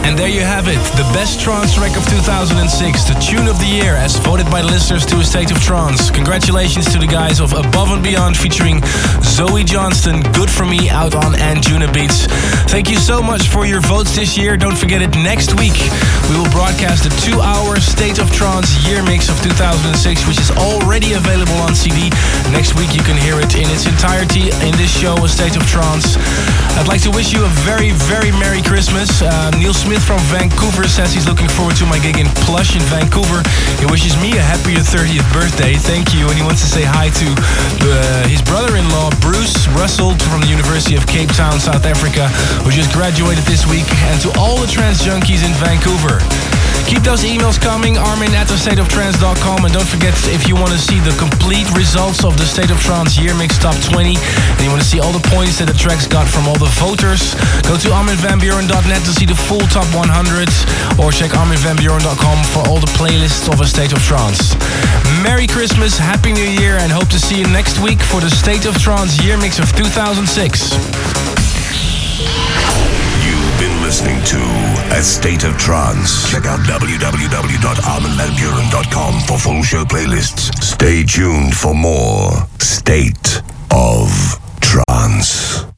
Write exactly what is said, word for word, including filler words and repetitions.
And there you have it, the best trance track of two thousand six, the tune of the year as voted by the listeners to A State of Trance. Congratulations to the guys of Above and Beyond featuring Zoe Johnston, Good For Me, out on Anjunabeats. Thank you so much for your votes this year. Don't forget it, next week we will broadcast the two-hour State of Trance year mix of two thousand six, which is already available on C D. Next week you can hear it in its entirety in this show, A State of Trance. I'd like to wish you a very, very Merry Christmas. Uh, Neil Smith from Vancouver says he's looking forward to my gig in Plush in Vancouver. He wishes me a happier thirtieth birthday. Thank you. And he wants to say hi to uh, his brother-in-law, Bruce Russell, from the University of Cape Town, South Africa, who just graduated this week, and to all the trance junkies in Vancouver. Keep those emails coming, Armin at the state of trance dot com, and don't forget, if you want to see the complete results of the State of Trance Year Mix Top twenty, and you want to see all the points that the tracks got from all the voters, go to armin van buuren dot net to see the full Top one hundred, or check armin van buuren dot com for all the playlists of A State of Trance. Merry Christmas, Happy New Year, and hope to see you next week for the State of Trance Year Mix of two thousand six. Been listening to A State of Trance. Check out w w w dot armin van buuren dot com for full show playlists. Stay tuned for more State of Trance.